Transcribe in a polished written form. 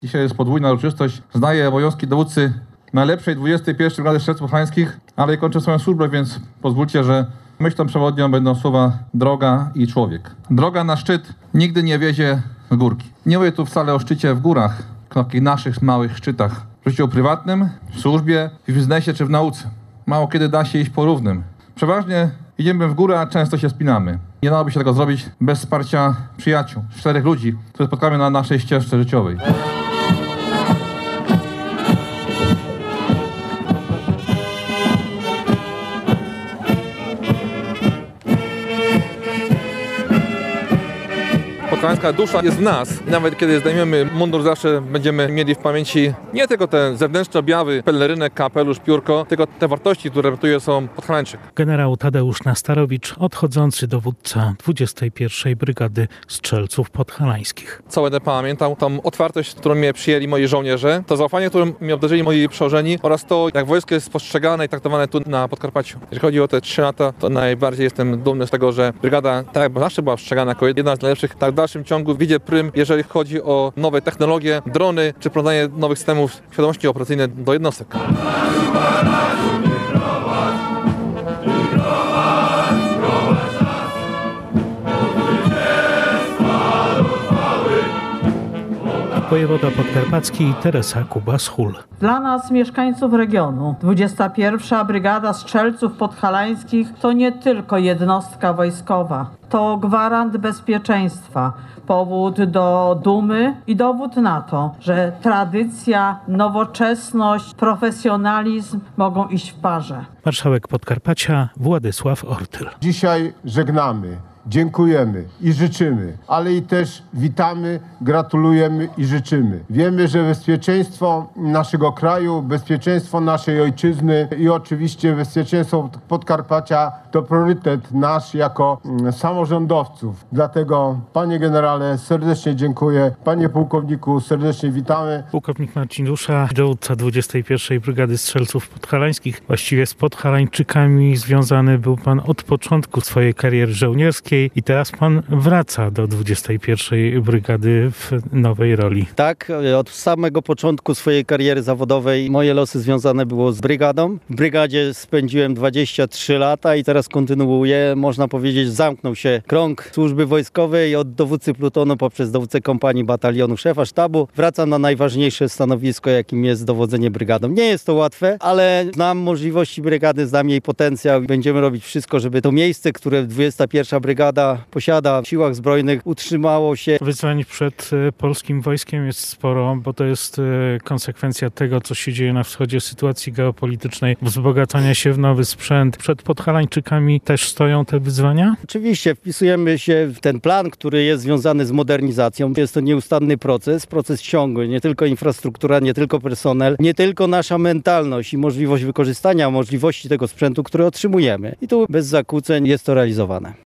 Dzisiaj jest podwójna uroczystość. Znaję obowiązki dowódcy najlepszej 21. Brygady Strzelców Podhalańskich, ale kończę swoją służbę, więc pozwólcie, że myślą przewodnią będą słowa droga i człowiek. Droga na szczyt nigdy nie wiezie z górki. Nie mówię tu wcale o szczycie w górach, tylko o takich naszych małych szczytach. W życiu prywatnym, w służbie, w biznesie czy w nauce. Mało kiedy da się iść po równym. Przeważnie idziemy w górę, a często się spinamy. Nie dałoby się tego zrobić bez wsparcia przyjaciół, 4 ludzi, których spotkamy na naszej ścieżce życiowej. Podhalańska dusza jest w nas. Nawet kiedy zdejmiemy mundur, zawsze będziemy mieli w pamięci nie tylko te zewnętrzne objawy, pelerynek, kapelusz, piórko, tylko te wartości, które reprezentuje są Podhalańczyk. Generał Tadeusz Nastarowicz, odchodzący dowódca 21. Brygady Strzelców Podhalańskich. Całe będę pamiętał tą otwartość, którą mnie przyjęli moi żołnierze, to zaufanie, którym mnie obdarzyli moi przełożeni oraz to, jak wojsko jest postrzegane i traktowane tu na Podkarpaciu. Jeżeli chodzi o te 3 lata, to najbardziej jestem dumny z tego, że brygada, tak jakby zawsze była postrzegana jako jedna z najlepszych, tak w dalszym ciągu widzę prym, jeżeli chodzi o nowe technologie, drony, czy wprowadzanie nowych systemów świadomości operacyjnej do jednostek. Wojewoda podkarpacki Teresa Kuba-Schul. Dla nas, mieszkańców regionu, 21. Brygada Strzelców Podhalańskich to nie tylko jednostka wojskowa. To gwarant bezpieczeństwa, powód do dumy i dowód na to, że tradycja, nowoczesność, profesjonalizm mogą iść w parze. Marszałek Podkarpacia Władysław Ortyl. Dzisiaj żegnamy, dziękujemy i życzymy, ale i też witamy, gratulujemy i życzymy. Wiemy, że bezpieczeństwo naszego kraju, bezpieczeństwo naszej ojczyzny i oczywiście bezpieczeństwo Podkarpacia to priorytet nasz jako samorządowców. Dlatego, panie generale, serdecznie dziękuję. Panie pułkowniku, serdecznie witamy. Pułkownik Marcin Dusza, dowódca 21. Brygady Strzelców Podhalańskich. Właściwie z Podhalańczykami związany był pan od początku swojej kariery żołnierskiej i teraz pan wraca do 21. Brygady w nowej roli. Tak, od samego początku swojej kariery zawodowej moje losy związane było z brygadą. W brygadzie spędziłem 23 lata i teraz kontynuuję. Można powiedzieć, zamknął się krąg służby wojskowej od dowódcy plutonu poprzez dowódcę kompanii, batalionu, szefa sztabu. Wracam na najważniejsze stanowisko, jakim jest dowodzenie brygadą. Nie jest to łatwe, ale znam możliwości brygady, znam jej potencjał i będziemy robić wszystko, żeby to miejsce, które 21. Brygada posiada w siłach zbrojnych, utrzymało się. Wyzwań przed polskim wojskiem jest sporo, bo to jest konsekwencja tego, co się dzieje na wschodzie, sytuacji geopolitycznej, wzbogacania się w nowy sprzęt. Przed Podhalańczykami też stoją te wyzwania? Oczywiście wpisujemy się w ten plan, który jest związany z modernizacją. Jest to nieustanny proces ciągły. Nie tylko infrastruktura, nie tylko personel, nie tylko nasza mentalność i możliwość wykorzystania możliwości tego sprzętu, który otrzymujemy. I tu bez zakłóceń jest to realizowane.